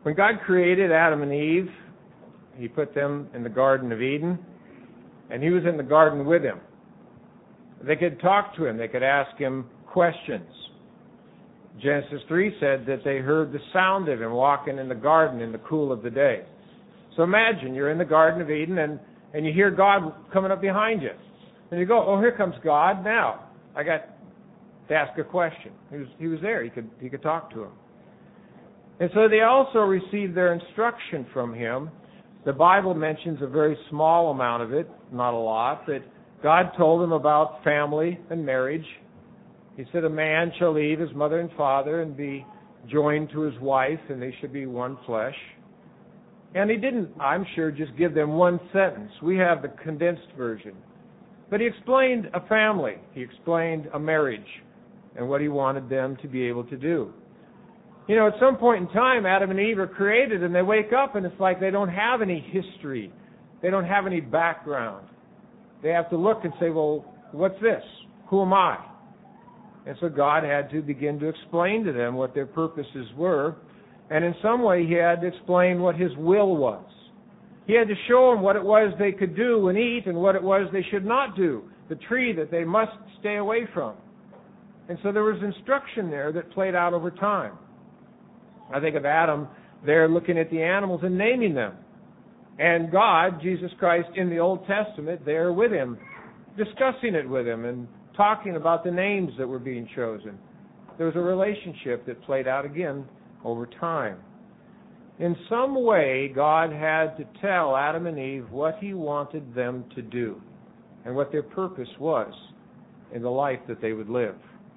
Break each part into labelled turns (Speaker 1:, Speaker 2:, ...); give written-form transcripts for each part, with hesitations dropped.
Speaker 1: When God created Adam and Eve, He put them in the Garden of Eden, and He was in the garden with him. They could talk to Him. They could ask Him questions. Genesis 3 said that they heard the sound of Him walking in the garden in the cool of the day. So imagine you're in the Garden of Eden, and you hear God coming up behind you. And you go, oh, here comes God now. I got to ask a question. He was there. He could talk to Him. And so they also received their instruction from Him. The Bible mentions a very small amount of it, not a lot, but God told them about family and marriage. He said, a man shall leave his mother and father and be joined to his wife, and they should be one flesh. And He didn't, I'm sure, just give them one sentence. We have the condensed version. But He explained a family. He explained a marriage and what He wanted them to be able to do. You know, at some point in time, Adam and Eve are created, and they wake up, and it's like they don't have any history. They don't have any background. They have to look and say, well, what's this? Who am I? And so God had to begin to explain to them what their purposes were. And in some way, He had to explain what His will was. He had to show them what it was they could do and eat and what it was they should not do, the tree that they must stay away from. And so there was instruction there that played out over time. I think of Adam there looking at the animals and naming them. And God, Jesus Christ, in the Old Testament, there with him, discussing it with him and talking about the names that were being chosen. There was a relationship that played out again over time. In some way, God had to tell Adam and Eve what He wanted them to do and what their purpose was in the life that they would live.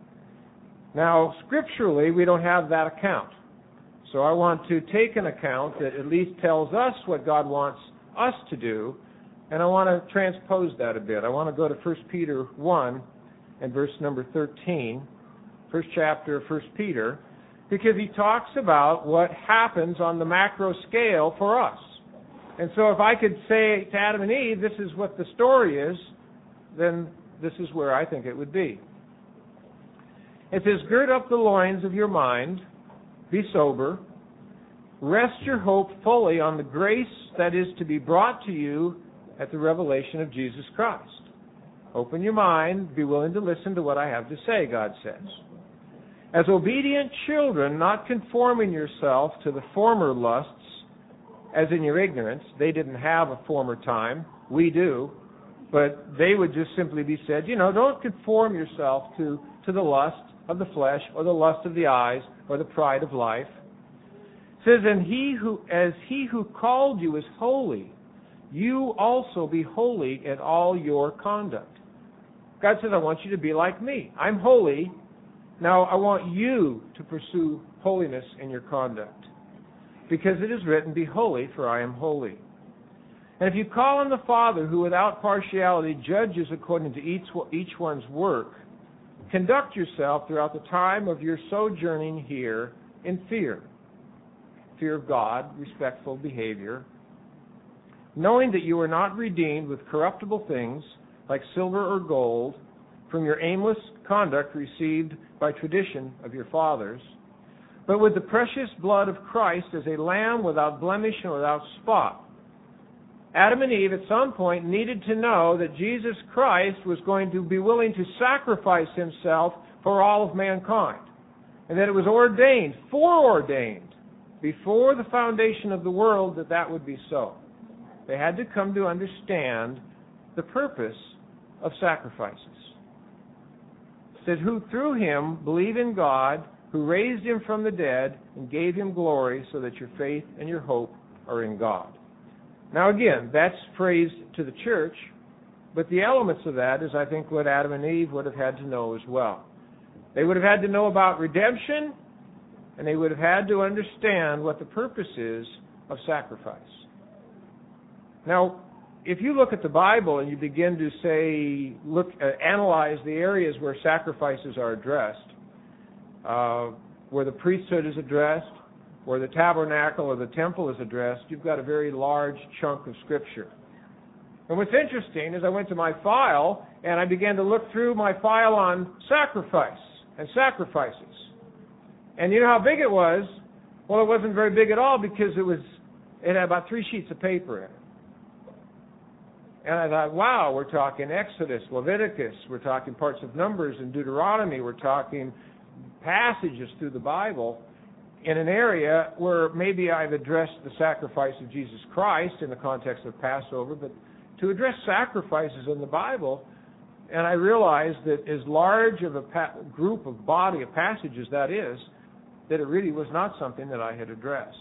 Speaker 1: Now, scripturally, we don't have that account. So I want to take an account that at least tells us what God wants us to do, and I want to transpose that a bit. I want to go to 1 Peter 1 and verse number 13, first chapter of 1 Peter, because he talks about what happens on the macro scale for us. And so if I could say to Adam and Eve, this is what the story is, then this is where I think it would be. It says, gird up the loins of your mind, be sober, rest your hope fully on the grace that is to be brought to you at the revelation of Jesus Christ. Open your mind, be willing to listen to what I have to say, God says. As obedient children, not conforming yourself to the former lusts, as in your ignorance. They didn't have a former time. We do. But they would just simply be said, don't conform yourself to the lust of the flesh or the lust of the eyes or the pride of life. It says, as he who called you is holy, you also be holy in all your conduct. God says, I want you to be like me. I'm holy. Now I want you to pursue holiness in your conduct. Because it is written, be holy, for I am holy. And if you call on the Father, who without partiality judges according to each one's work, conduct yourself throughout the time of your sojourning here in fear. Fear of God, respectful behavior, knowing that you are not redeemed with corruptible things like silver or gold from your aimless conduct received by tradition of your fathers, but with the precious blood of Christ as a lamb without blemish and without spot. Adam and Eve at some point needed to know that Jesus Christ was going to be willing to sacrifice Himself for all of mankind, and that it was foreordained, before the foundation of the world that would be so. They had to come to understand the purpose of sacrifices. It said, who through Him believe in God, who raised Him from the dead and gave Him glory, so that your faith and your hope are in God. Now again, that's phrased to the church, but the elements of that is, I think, what Adam and Eve would have had to know as well. They would have had to know about redemption, and they would have had to understand what the purpose is of sacrifice. Now, if you look at the Bible and you begin to analyze the areas where sacrifices are addressed, where the priesthood is addressed, where the tabernacle or the temple is addressed, you've got a very large chunk of Scripture. And what's interesting is I went to my file and I began to look through my file on sacrifice and sacrifices. And you know how big it was? Well, it wasn't very big at all because it had about 3 sheets of paper in it. And I thought, wow, we're talking Exodus, Leviticus, we're talking parts of Numbers and Deuteronomy, we're talking passages through the Bible in an area where maybe I've addressed the sacrifice of Jesus Christ in the context of Passover, but to address sacrifices in the Bible, and I realized that as large of a body of passages that is, that it really was not something that I had addressed.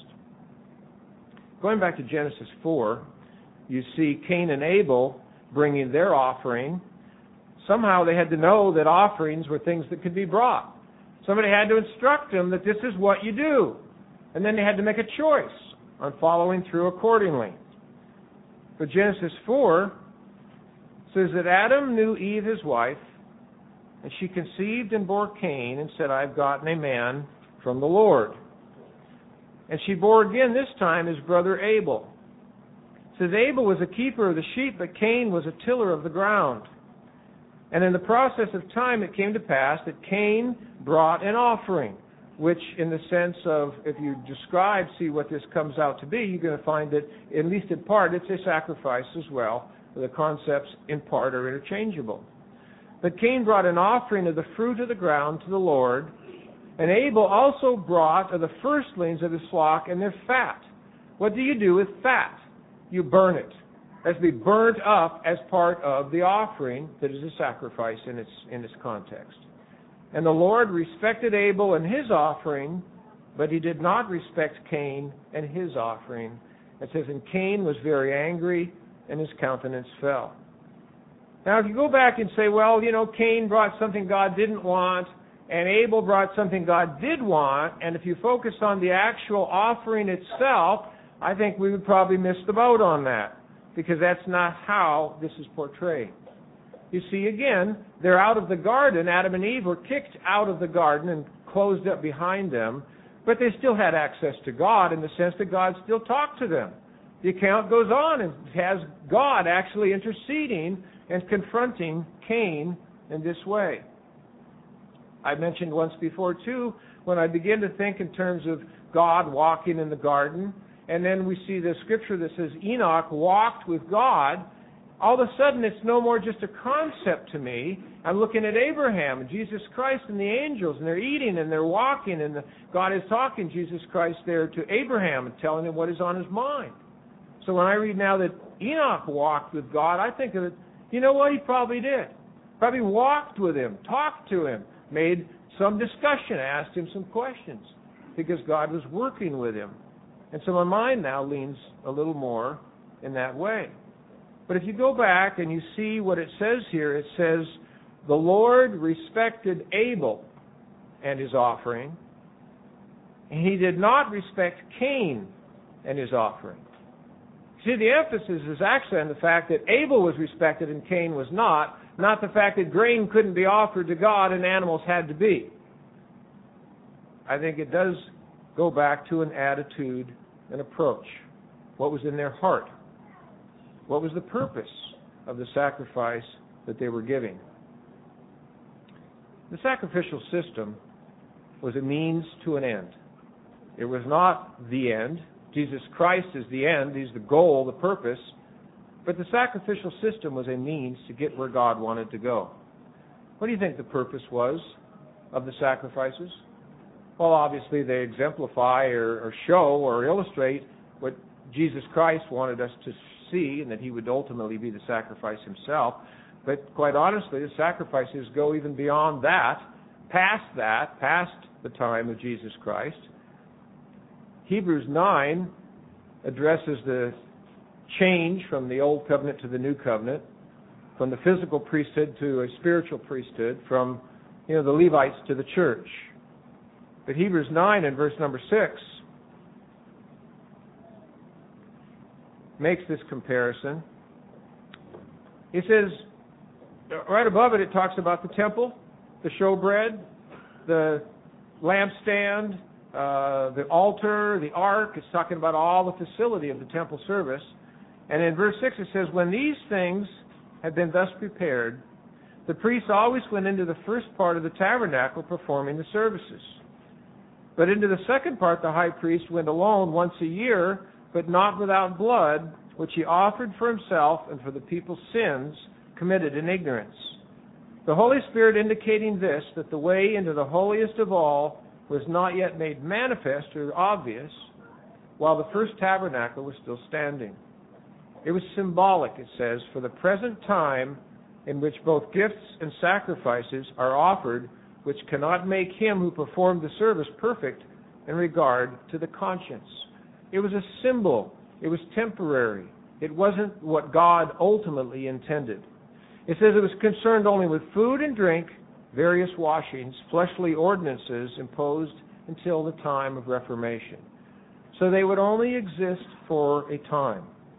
Speaker 1: Going back to Genesis 4, you see Cain and Abel bringing their offering. Somehow they had to know that offerings were things that could be brought. Somebody had to instruct them that this is what you do. And then they had to make a choice on following through accordingly. But Genesis 4 says that Adam knew Eve, his wife, and she conceived and bore Cain and said, I've gotten a man from the Lord. And she bore again this time his brother Abel. It says Abel was a keeper of the sheep, but Cain was a tiller of the ground. And in the process of time it came to pass that Cain brought an offering, which in the sense of, if you see what this comes out to be, you're going to find that, at least in part, it's a sacrifice as well. The concepts in part are interchangeable. But Cain brought an offering of the fruit of the ground to the Lord, and Abel also brought of the firstlings of his flock and their fat. What do you do with fat? You burn it. That's to be burnt up as part of the offering that is a sacrifice in its context. And the Lord respected Abel and his offering, but he did not respect Cain and his offering. It says, and Cain was very angry, and his countenance fell. Now, if you go back and say, well, Cain brought something God didn't want, and Abel brought something God did want, and if you focus on the actual offering itself, I think we would probably miss the boat on that, because that's not how this is portrayed. You see, again, they're out of the garden. Adam and Eve were kicked out of the garden and closed up behind them, but they still had access to God in the sense that God still talked to them. The account goes on and has God actually interceding and confronting Cain in this way. I mentioned once before, too, when I begin to think in terms of God walking in the garden, and then we see the scripture that says Enoch walked with God, all of a sudden it's no more just a concept to me. I'm looking at Abraham and Jesus Christ and the angels, and they're eating and they're walking, and God is talking, Jesus Christ, there to Abraham and telling him what is on his mind. So when I read now that Enoch walked with God, I think of it, you know what, he probably did. Probably walked with him, talked to him, made some discussion, asked him some questions, because God was working with him. And so my mind now leans a little more in that way. But if you go back and you see what it says here, it says, the Lord respected Abel and his offering, and he did not respect Cain and his offering. See, the emphasis is actually on the fact that Abel was respected and Cain was not the fact that grain couldn't be offered to God and animals had to be. I think it does go back to an attitude, an approach. What was in their heart? What was the purpose of the sacrifice that they were giving? The sacrificial system was a means to an end. It was not the end. Jesus Christ is the end. He's the goal, the purpose. But the sacrificial system was a means to get where God wanted to go. What do you think the purpose was of the sacrifices? Well, obviously they exemplify or show or illustrate what Jesus Christ wanted us to see, and that he would ultimately be the sacrifice himself. But quite honestly, the sacrifices go even beyond that, past the time of Jesus Christ. Hebrews 9 addresses the change from the old covenant to the new covenant, from the physical priesthood to a spiritual priesthood, from the Levites to the church. But Hebrews 9 and verse number 6 makes this comparison. He says, right above it, it talks about the temple, the showbread, the lampstand, the altar, the ark. It's talking about all the facility of the temple service. And in verse 6 it says, when these things had been thus prepared, the priests always went into the first part of the tabernacle performing the services. But into the second part, the high priest went alone once a year, but not without blood, which he offered for himself and for the people's sins committed in ignorance. The Holy Spirit indicating this, that the way into the holiest of all was not yet made manifest or obvious, while the first tabernacle was still standing. It was symbolic, it says, for the present time in which both gifts and sacrifices are offered, which cannot make him who performed the service perfect in regard to the conscience. It was a symbol. It was temporary. It wasn't what God ultimately intended. It says it was concerned only with food and drink, various washings, fleshly ordinances imposed until the time of Reformation. So they would only exist for a time.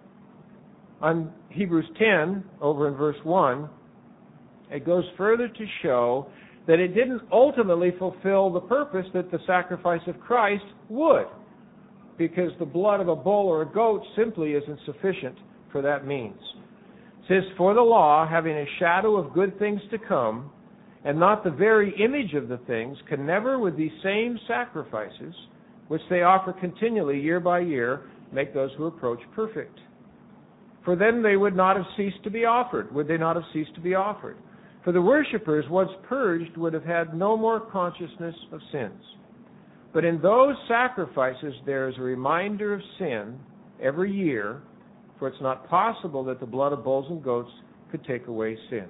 Speaker 1: On Hebrews 10, over in verse 1, it goes further to show that it didn't ultimately fulfill the purpose that the sacrifice of Christ would, because the blood of a bull or a goat simply isn't sufficient for that means. It says, for the law, having a shadow of good things to come, and not the very image of the things, can never with these same sacrifices, which they offer continually year by year, make those who approach perfect. For then they would not have ceased to be offered. Would they not have ceased to be offered? For the worshippers, once purged, would have had no more consciousness of sins. But in those sacrifices there is a reminder of sin every year, for it's not possible that the blood of bulls and goats could take away sin.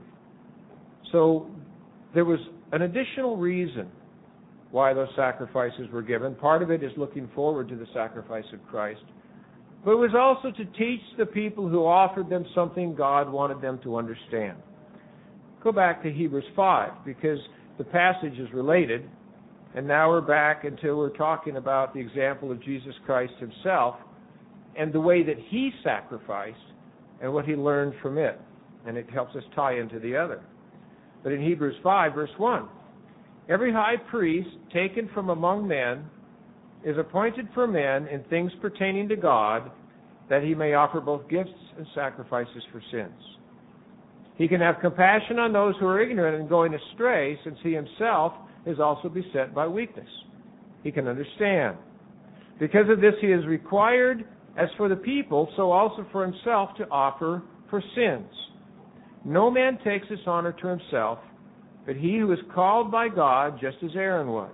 Speaker 1: So there was an additional reason why those sacrifices were given. Part of it is looking forward to the sacrifice of Christ. But it was also to teach the people who offered them something God wanted them to understand. Go back to Hebrews 5, because the passage is related, and now we're back until we're talking about the example of Jesus Christ himself and the way that he sacrificed and what he learned from it. And it helps us tie into the other. But in Hebrews 5, verse 1, every high priest taken from among men is appointed for men in things pertaining to God, that he may offer both gifts and sacrifices for sins. He can have compassion on those who are ignorant and going astray, since he himself is also beset by weakness. He can understand. Because of this, he is required, as for the people, so also for himself, to offer for sins. No man takes this honor to himself, but he who is called by God, just as Aaron was.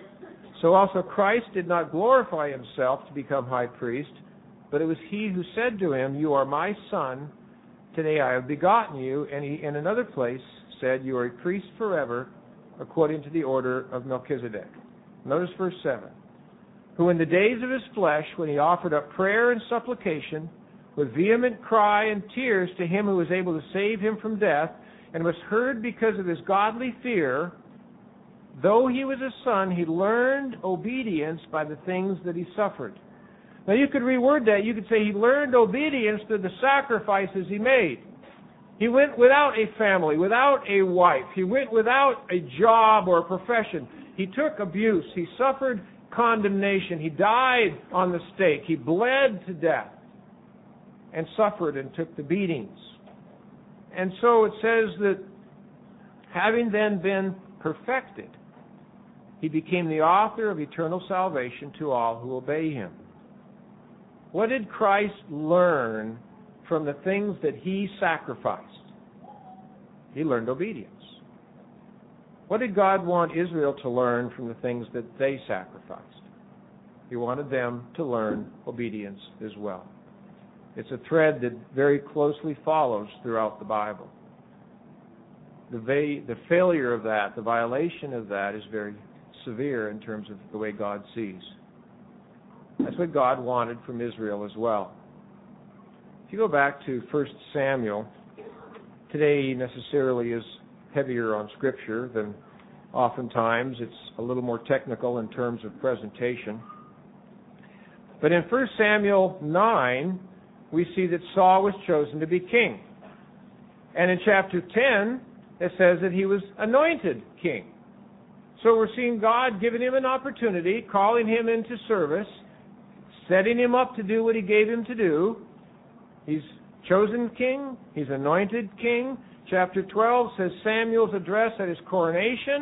Speaker 1: So also Christ did not glorify himself to become high priest, but it was he who said to him, you are my son, today I have begotten you. And he, in another place, said, you are a priest forever, according to the order of Melchizedek. Notice verse 7. Who in the days of his flesh, when he offered up prayer and supplication, with vehement cry and tears to him who was able to save him from death, and was heard because of his godly fear, though he was a son, he learned obedience by the things that he suffered. Now you could reword that. You could say he learned obedience through the sacrifices he made. He went without a family, without a wife. He went without a job or a profession. He took abuse. He suffered condemnation. He died on the stake. He bled to death and suffered and took the beatings. And so it says that having then been perfected, he became the author of eternal salvation to all who obey him. What did Christ learn from the things that he sacrificed? He learned obedience. What did God want Israel to learn from the things that they sacrificed? He wanted them to learn obedience as well. It's a thread that very closely follows throughout the Bible. The failure of that, the violation of that, is very severe in terms of the way God sees. That's what God wanted from Israel as well. If you go back to 1 Samuel, today necessarily is heavier on Scripture than oftentimes. It's a little more technical in terms of presentation. But in 1 Samuel 9, we see that Saul was chosen to be king. And in chapter 10, it says that he was anointed king. So we're seeing God giving him an opportunity, calling him into service, setting him up to do what he gave him to do. He's chosen king. He's anointed king. Chapter 12 says Samuel's address at his coronation.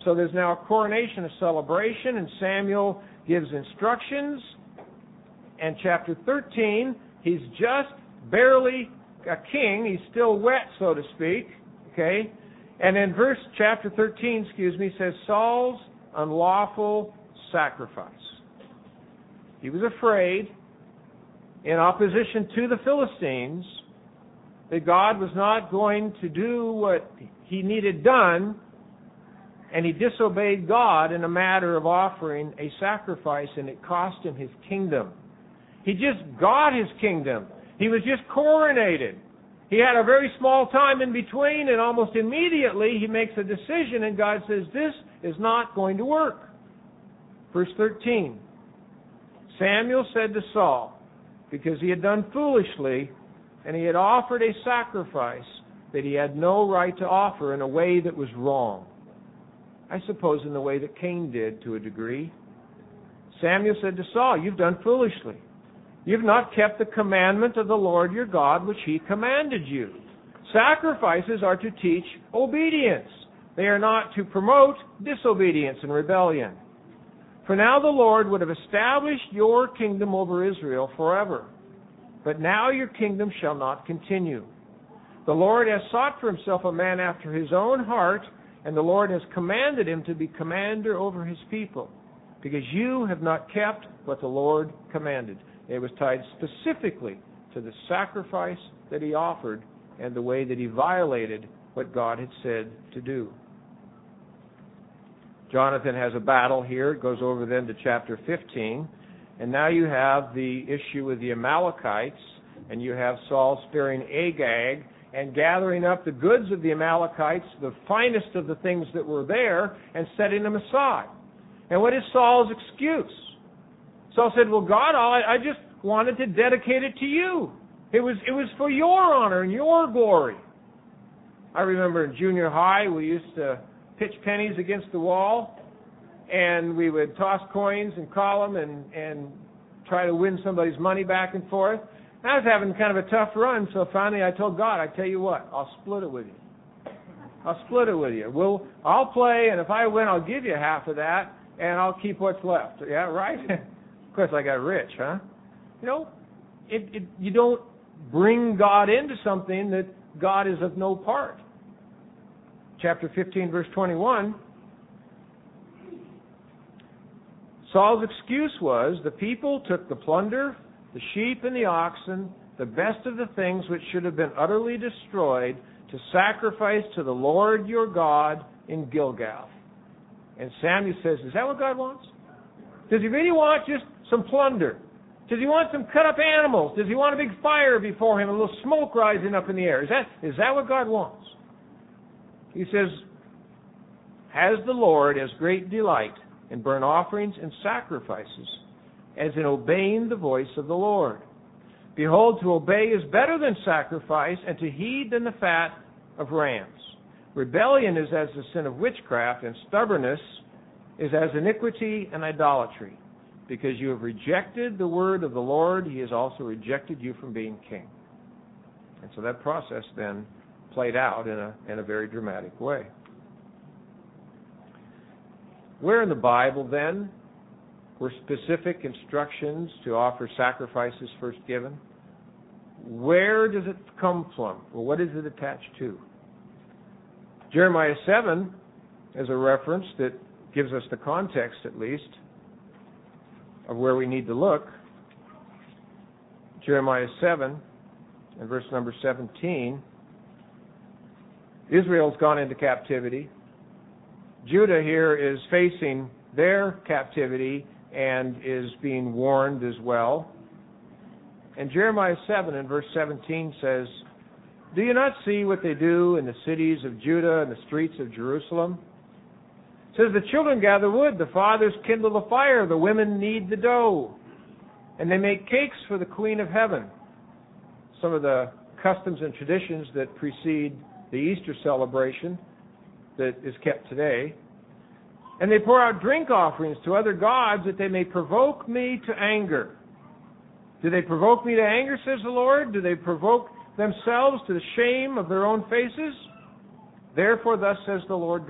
Speaker 1: So there's now a coronation, a celebration, and Samuel gives instructions. And chapter 13, he's just barely a king. He's still wet, so to speak. Okay? And then chapter 13, says Saul's unlawful sacrifice. He was afraid, in opposition to the Philistines, that God was not going to do what he needed done, and he disobeyed God in a matter of offering a sacrifice, and it cost him his kingdom. He just got his kingdom. He was just coronated. He had a very small time in between, and almost immediately he makes a decision, and God says, this is not going to work. Verse 13, Samuel said to Saul, because he had done foolishly, and he had offered a sacrifice that he had no right to offer in a way that was wrong. I suppose in the way that Cain did to a degree. Samuel said to Saul, you've done foolishly. You've not kept the commandment of the Lord your God, which he commanded you. Sacrifices are to teach obedience. They are not to promote disobedience and rebellion. For now the Lord would have established your kingdom over Israel forever. But now your kingdom shall not continue. The Lord has sought for himself a man after his own heart, and the Lord has commanded him to be commander over his people, because you have not kept what the Lord commanded. It was tied specifically to the sacrifice that he offered and the way that he violated what God had said to do. Jonathan has a battle here. It goes over then to chapter 15. And now you have the issue with the Amalekites, and you have Saul sparing Agag and gathering up the goods of the Amalekites, the finest of the things that were there, and setting them aside. And what is Saul's excuse? Saul said, well, God, I just wanted to dedicate it to you. It was for your honor and your glory. I remember in junior high, we used to pitch pennies against the wall, and we would toss coins and call them and try to win somebody's money back and forth. And I was having kind of a tough run, so finally I told God, I tell you what, I'll split it with you. I'll split it with you. I'll play, and if I win, I'll give you half of that, and I'll keep what's left. Yeah, right? Of course, I got rich, huh? You know, you don't bring God into something that God is of no part. Chapter 15, verse 21, Saul's excuse was, the people took the plunder, the sheep and the oxen, the best of the things which should have been utterly destroyed, to sacrifice to the Lord your God in Gilgal. And Samuel says, is that what God wants? Does he really want just some plunder? Does he want some cut up animals? Does he want a big fire before him, a little smoke rising up in the air? Is that what God wants? He says, has the Lord as great delight in burnt offerings and sacrifices as in obeying the voice of the Lord? Behold, to obey is better than sacrifice, and to heed than the fat of rams. Rebellion is as the sin of witchcraft, and stubbornness is as iniquity and idolatry. Because you have rejected the word of the Lord, he has also rejected you from being king. And so that process then played out in a very dramatic way. Where in the Bible then were specific instructions to offer sacrifices first given? Where does it come from? Or what is it attached to? Jeremiah 7 is a reference that gives us the context, at least, of where we need to look. Jeremiah 7 and verse number 17. Israel's gone into captivity. Judah here is facing their captivity and is being warned as well. And Jeremiah 7 and verse 17 says, do you not see what they do in the cities of Judah and the streets of Jerusalem? It says, the children gather wood, the fathers kindle the fire, the women knead the dough, and they make cakes for the Queen of Heaven. Some of the customs and traditions that precede the Easter celebration that is kept today. And they pour out drink offerings to other gods that they may provoke me to anger. Do they provoke me to anger, says the Lord? Do they provoke themselves to the shame of their own faces? Therefore, thus says the Lord God.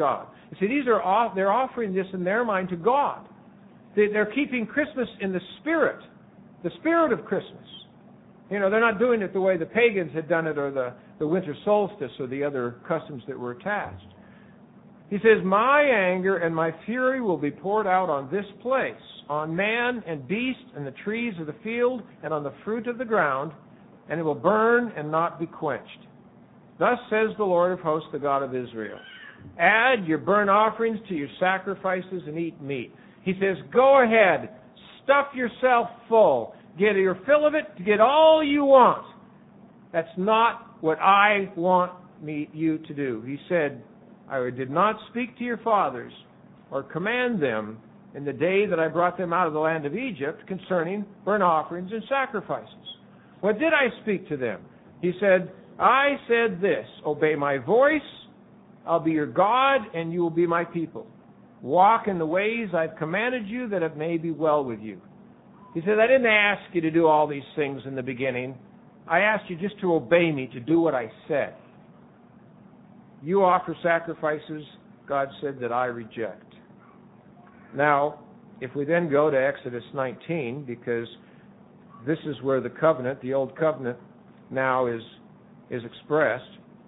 Speaker 1: You see, they're offering this in their mind to God. They're keeping Christmas in the spirit of Christmas. You know, they're not doing it the way the pagans had done it, or the winter solstice, or the other customs that were attached. He says, my anger and my fury will be poured out on this place, on man and beast and the trees of the field and on the fruit of the ground, and it will burn and not be quenched. Thus says the Lord of hosts, the God of Israel. Add your burnt offerings to your sacrifices and eat meat. He says, go ahead, stuff yourself full. Get your fill of it, get all you want. That's not what I want you to do. He said, I did not speak to your fathers or command them in the day that I brought them out of the land of Egypt concerning burnt offerings and sacrifices. What did I speak to them? He said, I said this, obey my voice, I'll be your God, and you will be my people. Walk in the ways I've commanded you, that it may be well with you. He said, I didn't ask you to do all these things in the beginning. I asked you just to obey me, to do what I said. You offer sacrifices, God said, that I reject. Now, if we then go to Exodus 19, because this is where the covenant, the old covenant, now is expressed.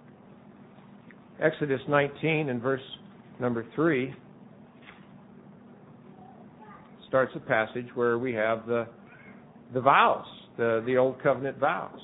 Speaker 1: Exodus 19 and verse number 3 starts a passage where we have the vows, the old covenant vows.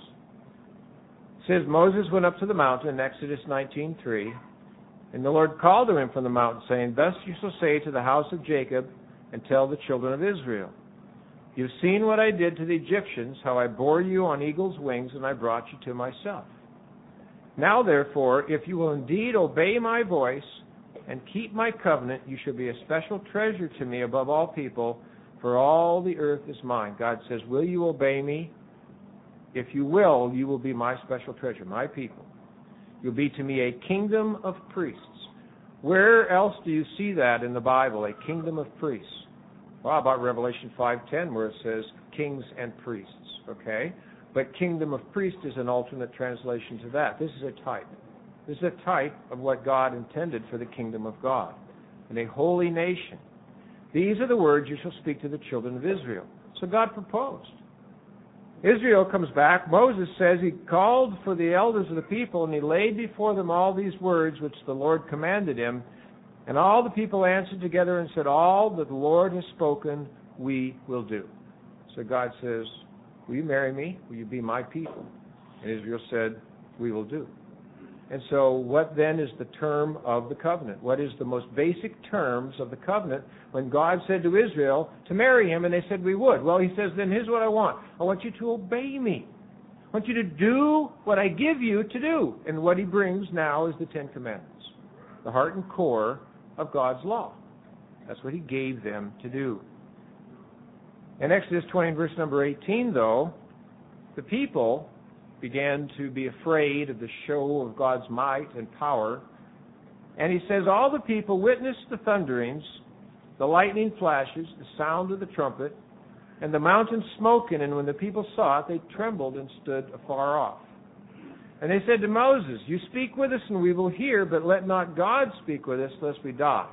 Speaker 1: It says, Moses went up to the mountain in Exodus 19:3, and the Lord called to him from the mountain, saying, thus you shall say to the house of Jacob, and tell the children of Israel, you've seen what I did to the Egyptians, how I bore you on eagle's wings, and I brought you to myself. Now therefore, if you will indeed obey my voice and keep my covenant, you shall be a special treasure to me above all people, for all the earth is mine. God says, will you obey me? If you will, you will be my special treasure, my people. You'll be to me a kingdom of priests. Where else do you see that in the Bible, a kingdom of priests? Well, how about Revelation 5:10, where it says kings and priests, okay? But kingdom of priests is an alternate translation to that. This is a type. This is a type of what God intended for the kingdom of God, and a holy nation. These are the words you shall speak to the children of Israel. So God proposed. Israel comes back. Moses says he called for the elders of the people, and he laid before them all these words which the Lord commanded him. And all the people answered together and said, all that the Lord has spoken, we will do. So God says, will you marry me? Will you be my people? And Israel said, we will do. And so what then is the term of the covenant? What is the most basic terms of the covenant when God said to Israel to marry him, and they said we would? Well, he says, then here's what I want. I want you to obey me. I want you to do what I give you to do. And what he brings now is the Ten Commandments, the heart and core of God's law. That's what he gave them to do. In Exodus 20, verse number 18, though, the people began to be afraid of the show of God's might and power. And he says, all the people witnessed the thunderings, the lightning flashes, the sound of the trumpet, and the mountain smoking. And when the people saw it, they trembled and stood afar off. And they said to Moses, you speak with us and we will hear, but let not God speak with us, lest we die.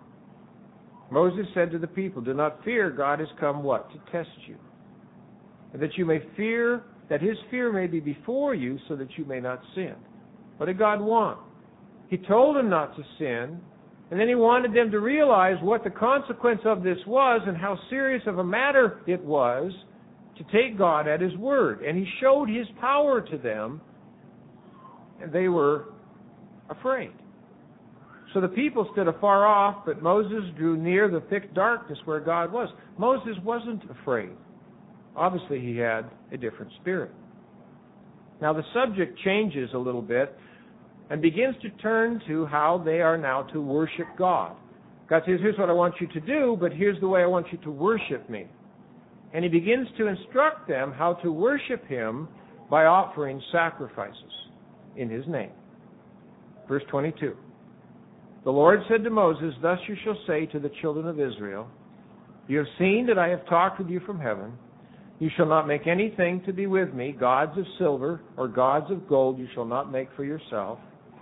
Speaker 1: Moses said to the people, do not fear, God has come what? To test you. And that you may fear, that his fear may be before you, so that you may not sin. What did God want? He told them not to sin, and then he wanted them to realize what the consequence of this was and how serious of a matter it was to take God at his word. And he showed his power to them, and they were afraid. So the people stood afar off, but Moses drew near the thick darkness where God was. Moses wasn't afraid. Obviously, he had a different spirit. Now, the subject changes a little bit and begins to turn to how they are now to worship God. God says, here's what I want you to do, but here's the way I want you to worship me. And he begins to instruct them how to worship him by offering sacrifices in his name. Verse 22. The Lord said to Moses, thus you shall say to the children of Israel, you have seen that I have talked with you from heaven. You shall not make anything to be with me, gods of silver or gods of gold you shall not make for yourself.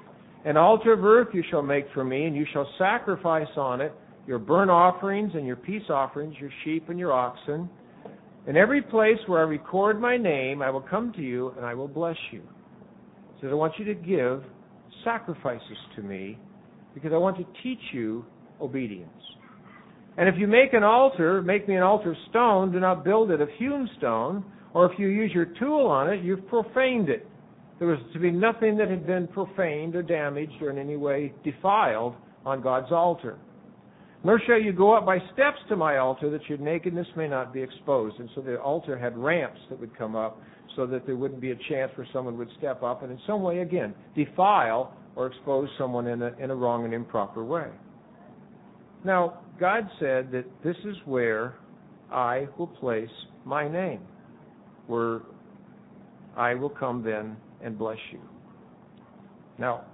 Speaker 1: An altar of earth you shall make for me, and you shall sacrifice on it your burnt offerings and your peace offerings, your sheep and your oxen. In every place where I record my name, I will come to you, and I will bless you. He says, I want you to give sacrifices to me, because I want to teach you obedience. And if you make an altar, make me an altar of stone, do not build it of hewn stone, or if you use your tool on it, you've profaned it. There was to be nothing that had been profaned or damaged or in any way defiled on God's altar. Nor shall you go up by steps to my altar, that your nakedness may not be exposed. And so the altar had ramps that would come up so that there wouldn't be a chance where someone would step up and in some way, again, defile or expose someone in a wrong and improper way. Now, God said that this is where I will place my name, where I will come then and bless you. Now,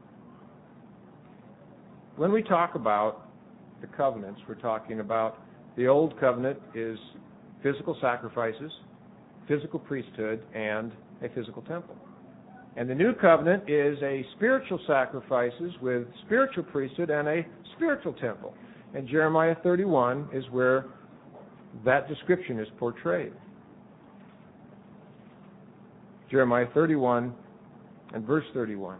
Speaker 1: when we talk about the covenants, we're talking about the old covenant is physical sacrifices, physical priesthood, and a physical temple. And the new covenant is a spiritual sacrifices with spiritual priesthood and a spiritual temple. And Jeremiah 31 is where that description is portrayed. Jeremiah 31 and verse 31.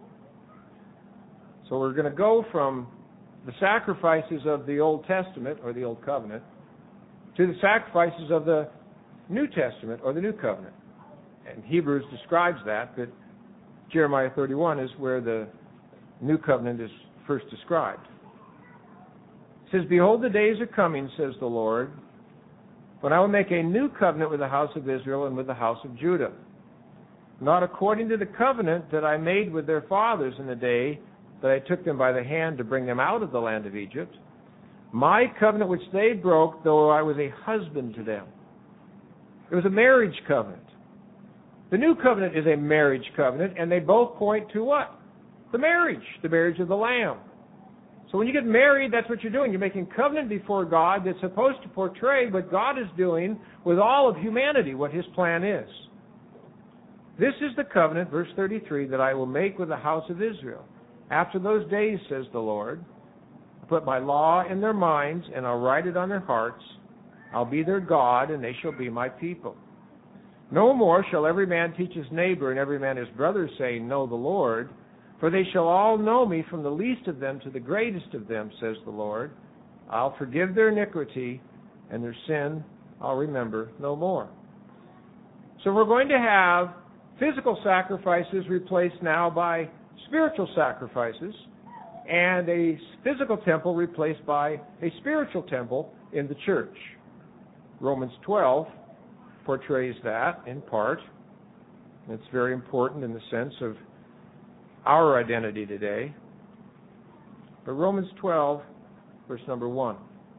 Speaker 1: So we're going to go from the sacrifices of the Old Testament, or the Old Covenant, to the sacrifices of the New Testament, or the New Covenant. And Hebrews describes that, but Jeremiah 31 is where the New Covenant is first described. It says, Behold, the days are coming, says the Lord, when I will make a new covenant with the house of Israel and with the house of Judah, not according to the covenant that I made with their fathers in the day that I took them by the hand to bring them out of the land of Egypt, my covenant which they broke, though I was a husband to them. It was a marriage covenant. The new covenant is a marriage covenant, and they both point to what? The marriage of the Lamb. So when you get married, that's what you're doing. You're making covenant before God that's supposed to portray what God is doing with all of humanity, what His plan is. This is the covenant, verse 33, that I will make with the house of Israel. After those days, says the Lord, I'll put my law in their minds, and I'll write it on their hearts. I'll be their God, and they shall be my people. No more shall every man teach his neighbor and every man his brother, saying, Know the Lord, for they shall all know me, from the least of them to the greatest of them, says the Lord. I'll forgive their iniquity, and their sin I'll remember no more. So we're going to have physical sacrifices replaced now by spiritual sacrifices, and a physical temple replaced by a spiritual temple in the church. Romans 12 portrays that in part. It's very important in the sense of our identity today. But Romans 12, verse number 1.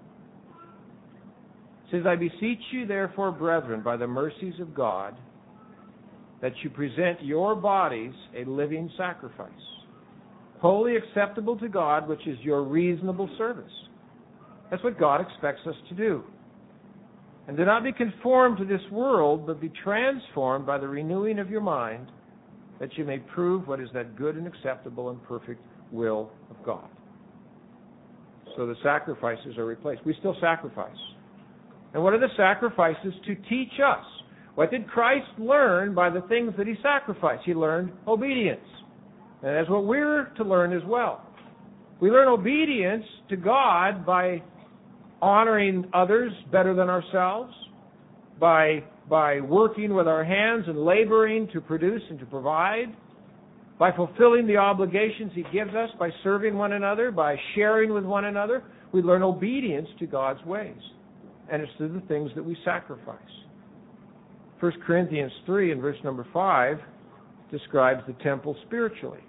Speaker 1: It says, I beseech you therefore, brethren, by the mercies of God, that you present your bodies a living sacrifice, wholly acceptable to God, which is your reasonable service. That's what God expects us to do. And do not be conformed to this world, but be transformed by the renewing of your mind, that you may prove what is that good and acceptable and perfect will of God. So the sacrifices are replaced. We still sacrifice. And what are the sacrifices to teach us? What did Christ learn by the things that He sacrificed? He learned obedience. And that's what we're to learn as well. We learn obedience to God by honoring others better than ourselves, by working with our hands and laboring to produce and to provide, by fulfilling the obligations He gives us, by serving one another, by sharing with one another. We learn obedience to God's ways. And it's through the things that we sacrifice. 1 Corinthians 3 and verse number 5 describes the temple spiritually.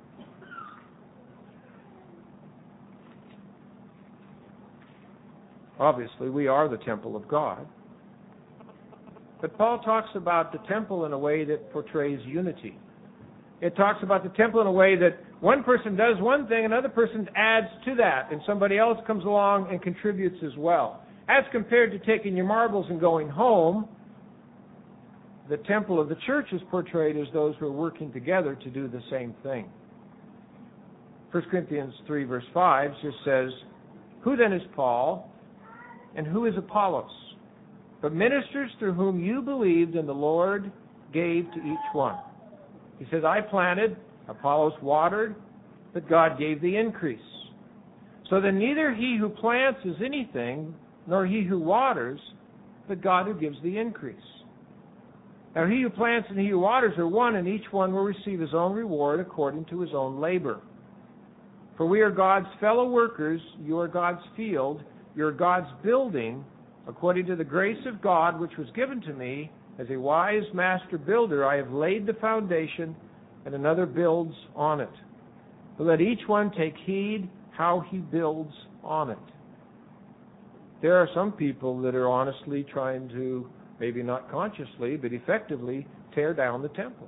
Speaker 1: Obviously, we are the temple of God. But Paul talks about the temple in a way that portrays unity. It talks about the temple in a way that one person does one thing, another person adds to that, and somebody else comes along and contributes as well. As compared to taking your marbles and going home, the temple of the church is portrayed as those who are working together to do the same thing. 1 Corinthians 3, verse 5 just says, "Who then is Paul, and who is Apollos? But ministers through whom you believed, and the Lord gave to each one." He says, "I planted, Apollos watered, but God gave the increase. So then neither he who plants is anything, nor he who waters, but God who gives the increase. Now he who plants and he who waters are one, and each one will receive his own reward according to his own labor. For we are God's fellow workers, you are God's field, you are God's building, according to the grace of God which was given to me. As a wise master builder, I have laid the foundation, and another builds on it. But let each one take heed how he builds on it." There are some people that are honestly trying to, maybe not consciously, but effectively tear down the temple.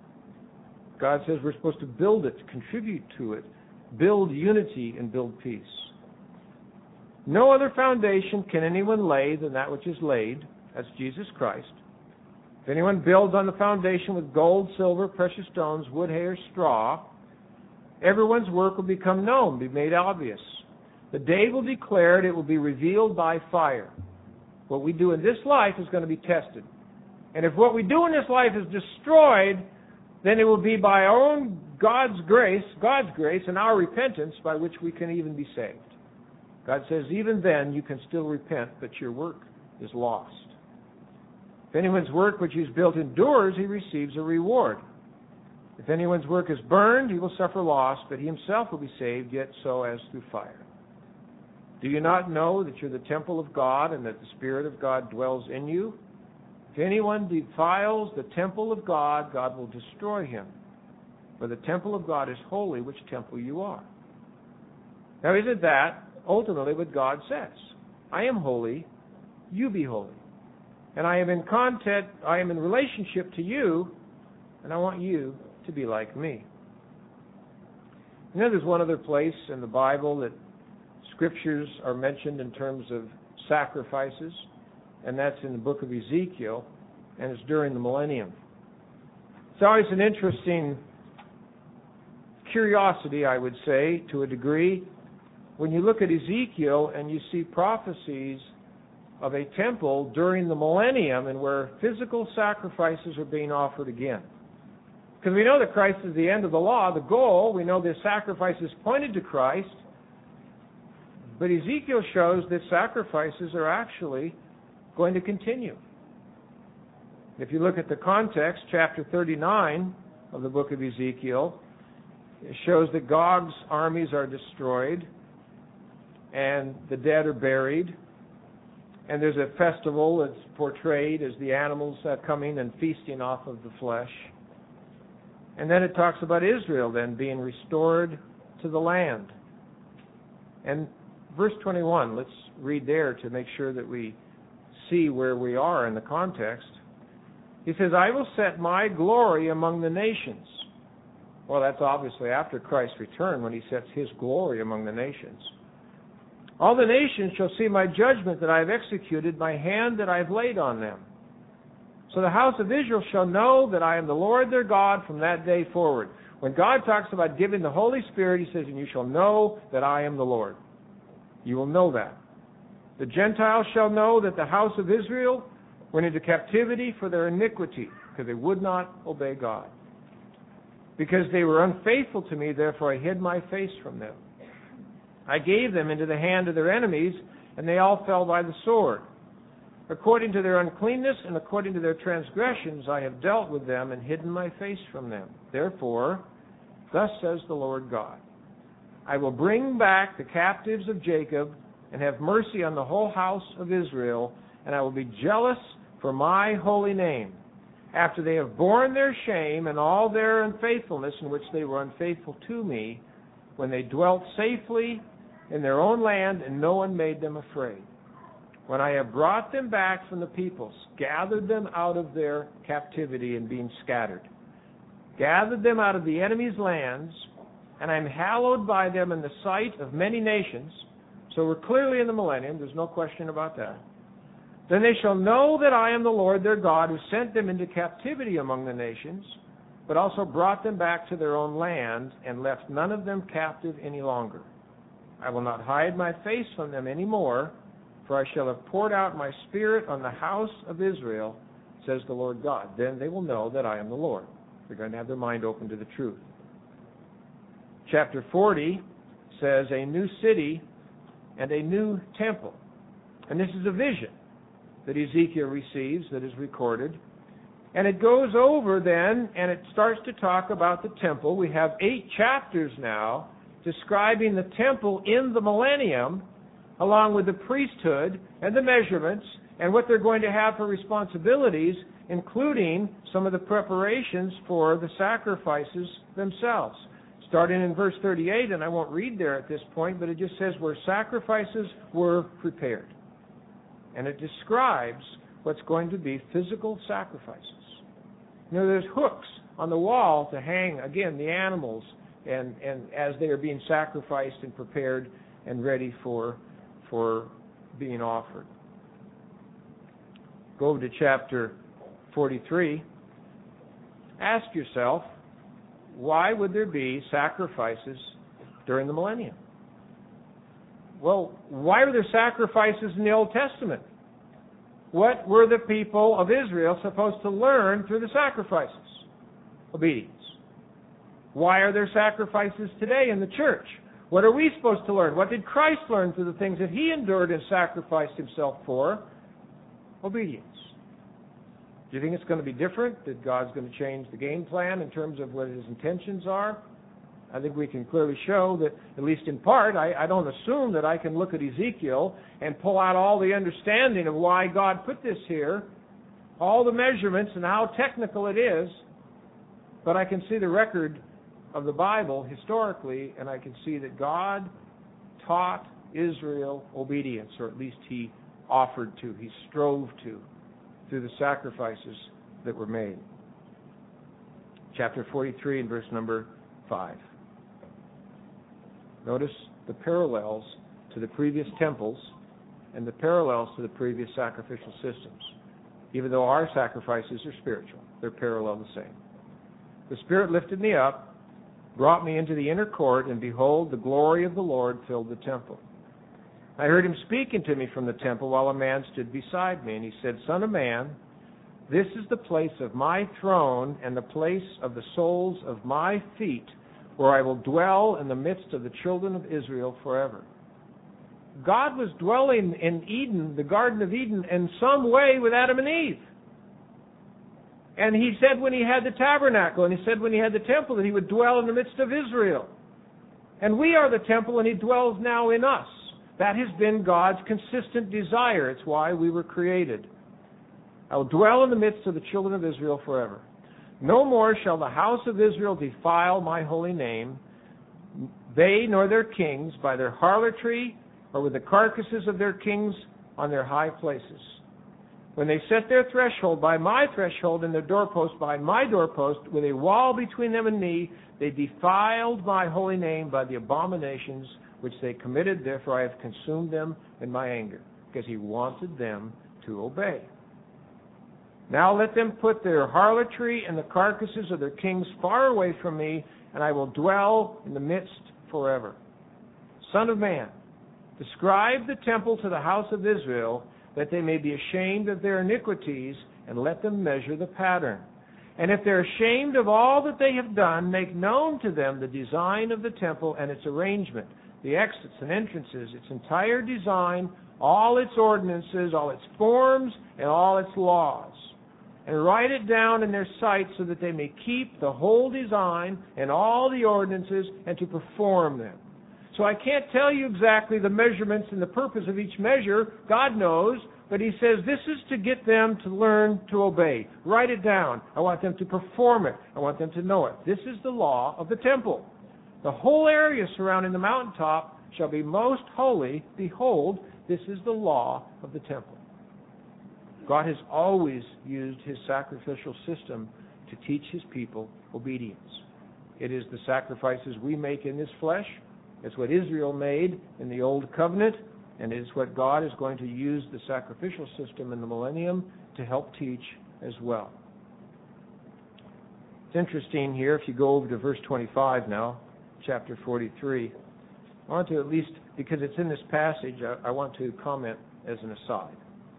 Speaker 1: God says we're supposed to build it, contribute to it, build unity and build peace. No other foundation can anyone lay than that which is laid, that's Jesus Christ. If anyone builds on the foundation with gold, silver, precious stones, wood, hay, or straw, everyone's work will become known, be made obvious. The day will declare it, it will be revealed by fire. What we do in this life is going to be tested. And if what we do in this life is destroyed, then it will be by our own God's grace and our repentance by which we can even be saved. God says even then you can still repent, but your work is lost. If anyone's work which he's built endures, he receives a reward. If anyone's work is burned, he will suffer loss, but he himself will be saved, yet so as through fire. Do you not know that you're the temple of God and that the Spirit of God dwells in you? If anyone defiles the temple of God, God will destroy him. For the temple of God is holy, which temple you are. Now isn't that ultimately what God says? I am holy, you be holy. And I am in relationship to you, and I want you to be like me. You know, there's one other place in the Bible that scriptures are mentioned in terms of sacrifices, and that's in the book of Ezekiel, and it's during the millennium. It's always an interesting curiosity, I would say, to a degree, when you look at Ezekiel and you see prophecies of a temple during the millennium and where physical sacrifices are being offered again. Because we know that Christ is the end of the law, the goal. We know the sacrifices pointed to Christ. But Ezekiel shows that sacrifices are actually going to continue. If you look at the context, chapter 39 of the book of Ezekiel, it shows that Gog's armies are destroyed and the dead are buried. And there's a festival that's portrayed as the animals coming and feasting off of the flesh. And then it talks about Israel then being restored to the land. And verse 21, let's read there to make sure that we see where we are in the context. He says, I will set my glory among the nations. Well, that's obviously after Christ's return when he sets his glory among the nations. All the nations shall see my judgment that I have executed, my hand that I have laid on them. So the house of Israel shall know that I am the Lord their God from that day forward. When God talks about giving the Holy Spirit, he says, and you shall know that I am the Lord. You will know that. The Gentiles shall know that the house of Israel went into captivity for their iniquity, because they would not obey God. Because they were unfaithful to me, therefore I hid my face from them. I gave them into the hand of their enemies, and they all fell by the sword. According to their uncleanness and according to their transgressions, I have dealt with them and hidden my face from them. Therefore, thus says the Lord God, I will bring back the captives of Jacob and have mercy on the whole house of Israel, and I will be jealous for my holy name, after they have borne their shame and all their unfaithfulness in which they were unfaithful to me, when they dwelt safely in their own land and no one made them afraid. When I have brought them back from the peoples, gathered them out of their captivity and being scattered, gathered them out of the enemy's lands, and I am hallowed by them in the sight of many nations. So we're clearly in the millennium, there's no question about that. Then they shall know that I am the Lord their God, who sent them into captivity among the nations, but also brought them back to their own land and left none of them captive any longer. I will not hide my face from them any more, for I shall have poured out my Spirit on the house of Israel, says the Lord God. Then they will know that I am the Lord. They're going to have their mind open to the truth. Chapter 40 says a new city and a new temple. And this is a vision that Ezekiel receives that is recorded. And it goes over then, and it starts to talk about the temple. We have 8 chapters now describing the temple in the millennium, along with the priesthood and the measurements and what they're going to have for responsibilities, including some of the preparations for the sacrifices themselves. Starting in verse 38, and I won't read there at this point, but it just says where sacrifices were prepared. And it describes what's going to be physical sacrifices. You know, there's hooks on the wall to hang, again, the animals, and as they are being sacrificed and prepared and ready for being offered. Go over to chapter 43. Ask yourself, why would there be sacrifices during the millennium? Well, why were there sacrifices in the Old Testament? What were the people of Israel supposed to learn through the sacrifices? Obedience. Why are there sacrifices today in the church? What are we supposed to learn? What did Christ learn through the things that He endured and sacrificed Himself for? Obedience. Do you think it's going to be different? That God's going to change the game plan in terms of what His intentions are? I think we can clearly show that, at least in part, I don't assume that I can look at Ezekiel and pull out all the understanding of why God put this here, all the measurements and how technical it is, but I can see the record of the Bible historically, and I can see that God taught Israel obedience, or at least He offered to, He strove to, through the sacrifices that were made. Chapter 43 and verse number 5. Notice the parallels to the previous temples and the parallels to the previous sacrificial systems. Even though our sacrifices are spiritual, they're parallel the same. The Spirit lifted me up, brought me into the inner court, and behold, the glory of the Lord filled the temple. I heard Him speaking to me from the temple while a man stood beside me, and he said, Son of man, this is the place of my throne and the place of the soles of my feet, where I will dwell in the midst of the children of Israel forever. God was dwelling in Eden, the Garden of Eden, in some way with Adam and Eve. And He said when He had the tabernacle, and He said when He had the temple, that He would dwell in the midst of Israel. And we are the temple, and He dwells now in us. That has been God's consistent desire. It's why we were created. I will dwell in the midst of the children of Israel forever. No more shall the house of Israel defile my holy name, they nor their kings, by their harlotry or with the carcasses of their kings on their high places. When they set their threshold by my threshold and their doorpost by my doorpost, with a wall between them and me, they defiled my holy name by the abominations which they committed. Therefore I have consumed them in my anger, because He wanted them to obey. Now let them put their harlotry and the carcasses of their kings far away from me, and I will dwell in the midst forever. Son of man, describe the temple to the house of Israel, that they may be ashamed of their iniquities, and let them measure the pattern. And if they're ashamed of all that they have done, make known to them the design of the temple and its arrangement, the exits and entrances, its entire design, all its ordinances, all its forms, and all its laws. And write it down in their sight, so that they may keep the whole design and all the ordinances, and to perform them. So I can't tell you exactly the measurements and the purpose of each measure. God knows, but He says this is to get them to learn to obey. Write it down. I want them to perform it. I want them to know it. This is the law of the temple. The whole area surrounding the mountaintop shall be most holy. Behold, this is the law of the temple. God has always used His sacrificial system to teach His people obedience. It is the sacrifices we make in this flesh. It's what Israel made in the Old Covenant, and it is what God is going to use the sacrificial system in the millennium to help teach as well. It's interesting here, if you go over to verse 25 now, chapter 43. I want to at least, because it's in this passage, I want to comment as an aside.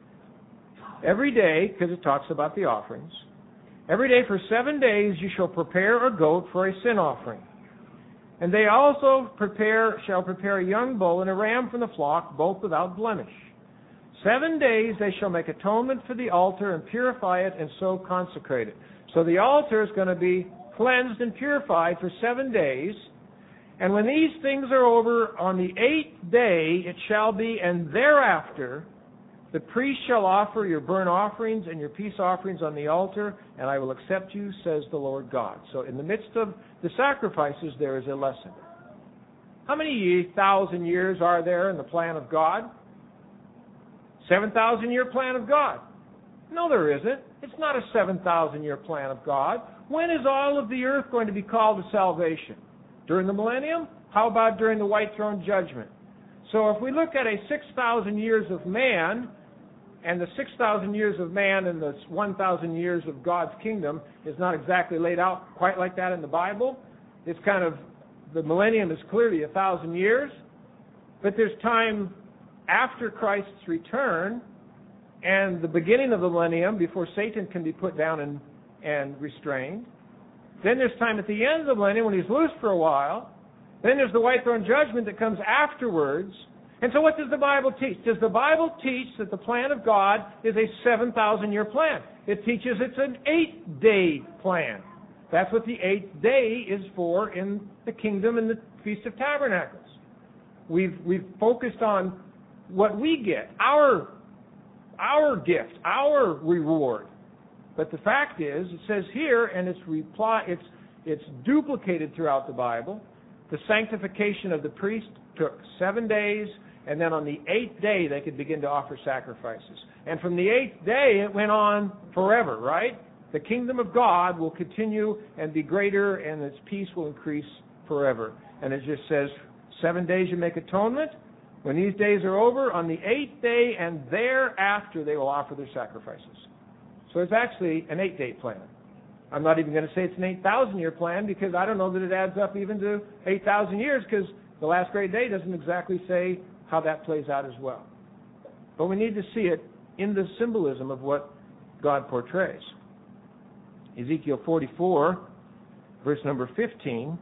Speaker 1: Every day, because it talks about the offerings, every day for 7 days you shall prepare a goat for a sin offering. And they also shall prepare a young bull and a ram from the flock, both without blemish. 7 days they shall make atonement for the altar and purify it and so consecrate it. So the altar is going to be cleansed and purified for 7 days. And when these things are over, on the 8th day it shall be, and thereafter the priest shall offer your burnt offerings and your peace offerings on the altar, and I will accept you, says the Lord God. So in the midst of the sacrifices, there is a lesson. How many thousand years are there in the plan of God? 7,000-year plan of God. No, there isn't. It's not a 7,000-year plan of God. When is all of the earth going to be called to salvation? During the millennium? How about during the white throne judgment? So if we look at a 6,000 years of man, and the 6,000 years of man and the 1,000 years of God's kingdom is not exactly laid out quite like that in the Bible. It's kind of, the millennium is clearly 1,000 years, but there's time after Christ's return and the beginning of the millennium before Satan can be put down and restrained. Then there's time at the end of the millennium when he's loose for a while. Then there's the white throne judgment that comes afterwards. And so what does the Bible teach? Does the Bible teach that the plan of God is a 7,000-year plan? It teaches it's an 8-day plan. That's what the 8th day is for in the kingdom and the Feast of Tabernacles. We've focused on what we get, our gift, our reward. But the fact is, it says here, and it's duplicated throughout the Bible, the sanctification of the priest took 7 days, and then on the 8th day they could begin to offer sacrifices. And from the 8th day it went on forever, right? The kingdom of God will continue and be greater, and its peace will increase forever. And it just says, 7 days you make atonement. When these days are over, on the 8th day and thereafter they will offer their sacrifices. So it's actually an 8-day plan. I'm not even going to say it's an 8,000-year plan, because I don't know that it adds up even to 8,000 years, because the last great day doesn't exactly say how that plays out as well. But we need to see it in the symbolism of what God portrays. Ezekiel 44, verse number 15,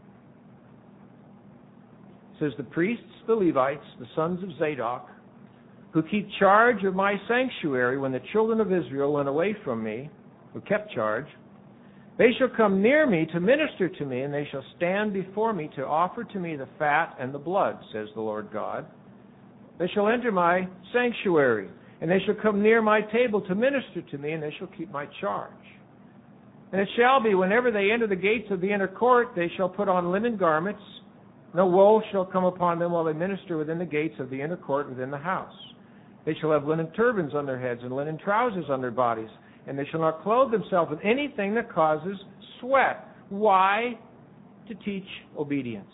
Speaker 1: says, the priests, the Levites, the sons of Zadok, who keep charge of my sanctuary when the children of Israel went away from me, who kept charge, they shall come near me to minister to me, and they shall stand before me to offer to me the fat and the blood, says the Lord God. They shall enter my sanctuary, and they shall come near my table to minister to me, and they shall keep my charge. And it shall be, whenever they enter the gates of the inner court, they shall put on linen garments. No woe shall come upon them while they minister within the gates of the inner court within the house. They shall have linen turbans on their heads and linen trousers on their bodies, and they shall not clothe themselves with anything that causes sweat. Why? To teach obedience.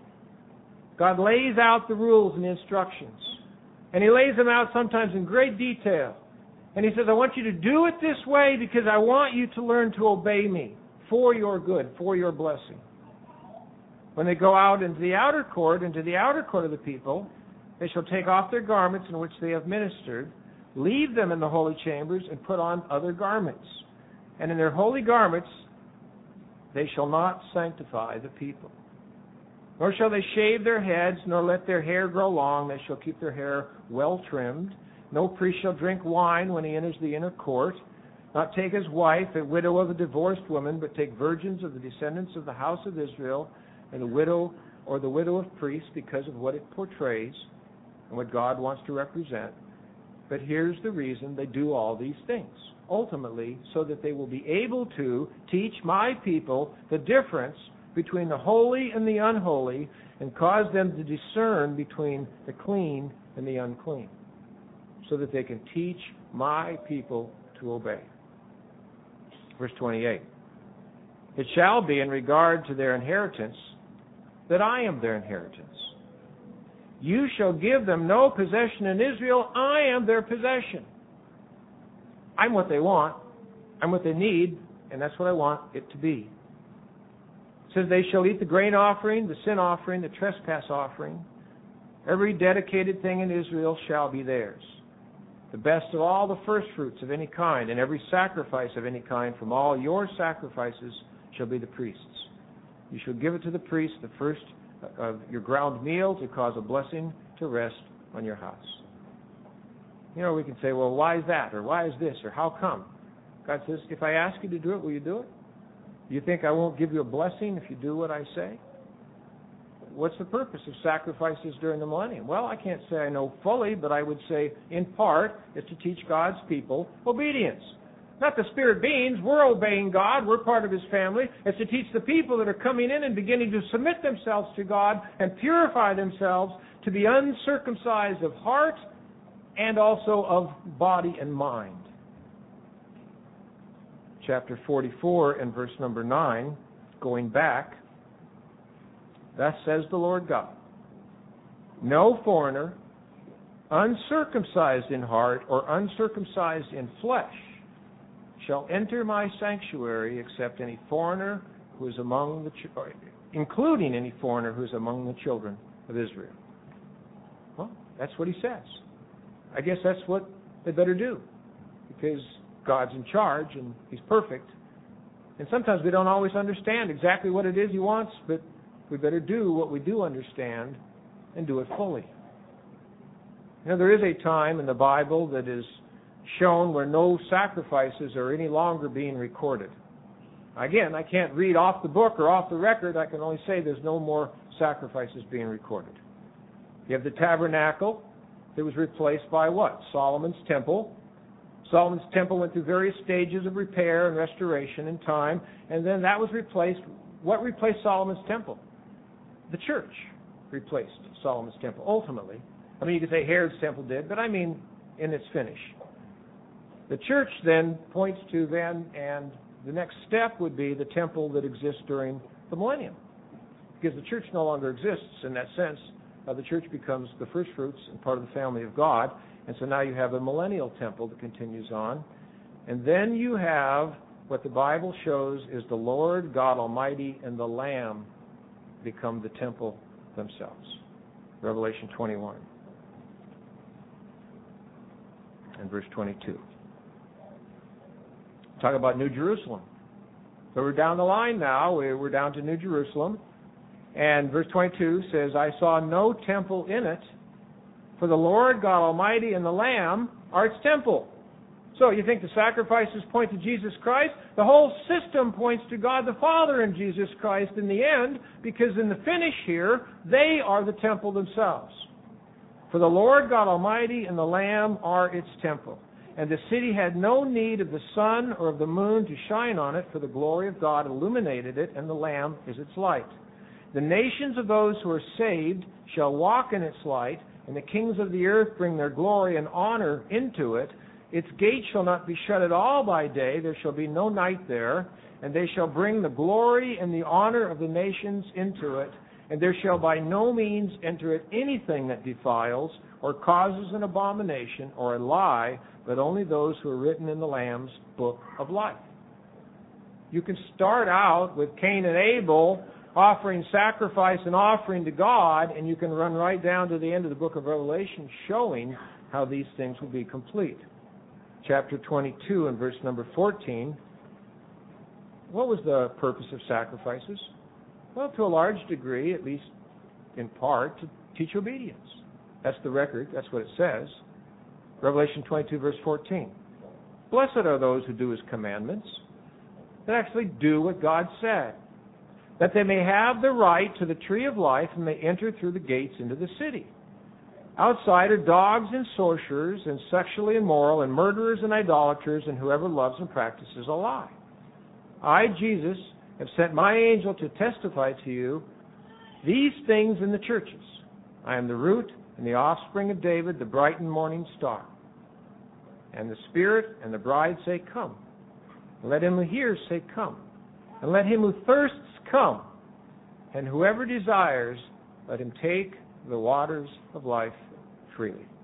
Speaker 1: God lays out the rules and the instructions, and He lays them out sometimes in great detail. And He says, I want you to do it this way because I want you to learn to obey me for your good, for your blessing. When they go out into the outer court of the people, they shall take off their garments in which they have ministered, leave them in the holy chambers, and put on other garments. And in their holy garments they shall not sanctify the people. Nor shall they shave their heads, nor let their hair grow long. They shall keep their hair well trimmed. No priest shall drink wine when he enters the inner court, not take as wife a widow of a divorced woman, but take virgins of the descendants of the house of Israel, and the widow of priests, because of what it portrays and what God wants to represent. But here's the reason they do all these things. Ultimately, so that they will be able to teach my people the difference between the holy and the unholy, and cause them to discern between the clean and the unclean, so that they can teach my people to obey. Verse 28. It shall be in regard to their inheritance that I am their inheritance. You shall give them no possession in Israel. I am their possession. I'm what they want. I'm what they need. and that's what I want it to be. It says, they shall eat the grain offering, the sin offering, the trespass offering. Every dedicated thing in Israel shall be theirs. The best of all the first fruits of any kind, and every sacrifice of any kind from all your sacrifices shall be the priest's. You shall give it to the priest, the first of your ground meal, to cause a blessing to rest on your house. You know, we can say, well, why is that? Or why is this? Or how come? God says, if I ask you to do it, will you do it? Do you think I won't give you a blessing if you do what I say? What's the purpose of sacrifices during the millennium? Well, I can't say I know fully, but I would say in part is to teach God's people obedience. Not the spirit beings. We're obeying God. We're part of His family. It's to teach the people that are coming in and beginning to submit themselves to God and purify themselves to be uncircumcised of heart and also of body and mind. Chapter 44 and verse number 9, going back, thus says the Lord God, no foreigner, uncircumcised in heart or uncircumcised in flesh, shall enter my sanctuary except any foreigner who is among the, including any foreigner who is among the children of Israel. Well, that's what He says. I guess that's what they better do, because God's in charge and He's perfect. And sometimes we don't always understand exactly what it is He wants, but we better do what we do understand and do it fully. You know, there is a time in the Bible that is shown where no sacrifices are any longer being recorded. Again, I can't read off the book or off the record. I can only say there's no more sacrifices being recorded. You have the tabernacle that was replaced by what? Solomon's temple. Solomon's temple went through various stages of repair and restoration in time, and then that was replaced. What replaced Solomon's temple? The church replaced Solomon's temple, ultimately. I mean, you could say Herod's temple did, but I mean in its finish. The church then points to then, and the next step would be the temple that exists during the millennium. Because the church no longer exists in that sense. The church becomes the first fruits and part of the family of God. And so now you have a millennial temple that continues on. And then you have what the Bible shows is the Lord God Almighty and the Lamb become the temple themselves. Revelation 21 and verse 22. Talk about New Jerusalem. So we're down the line now. We're down to New Jerusalem. And verse 22 says, I saw no temple in it, for the Lord God Almighty and the Lamb are its temple. So you think the sacrifices point to Jesus Christ? The whole system points to God the Father and Jesus Christ in the end, because in the finish here, they are the temple themselves. For the Lord God Almighty and the Lamb are its temple. And the city had no need of the sun or of the moon to shine on it, for the glory of God illuminated it, and the Lamb is its light. The nations of those who are saved shall walk in its light, and the kings of the earth bring their glory and honor into it. Its gates shall not be shut at all by day, there shall be no night there, and they shall bring the glory and the honor of the nations into it, and there shall by no means enter it anything that defiles, or causes an abomination, or a lie, but only those who are written in the Lamb's book of life. You can start out with Cain and Abel offering sacrifice and offering to God, and you can run right down to the end of the book of Revelation showing how these things will be complete. Chapter 22 and verse number 14. What was the purpose of sacrifices? Well, to a large degree, at least in part, to teach obedience. That's the record. That's what it says. Revelation 22, verse 14. Blessed are those who do His commandments, that actually do what God said, that they may have the right to the tree of life and may enter through the gates into the city. Outside are dogs and sorcerers and sexually immoral and murderers and idolaters and whoever loves and practices a lie. I, Jesus, have sent my angel to testify to you these things in the churches. I am the root and the offspring of David, the bright and morning star. And the Spirit and the bride say, come. And let him who hears say, come. And let him who thirsts come. And whoever desires, let him take the waters of life freely.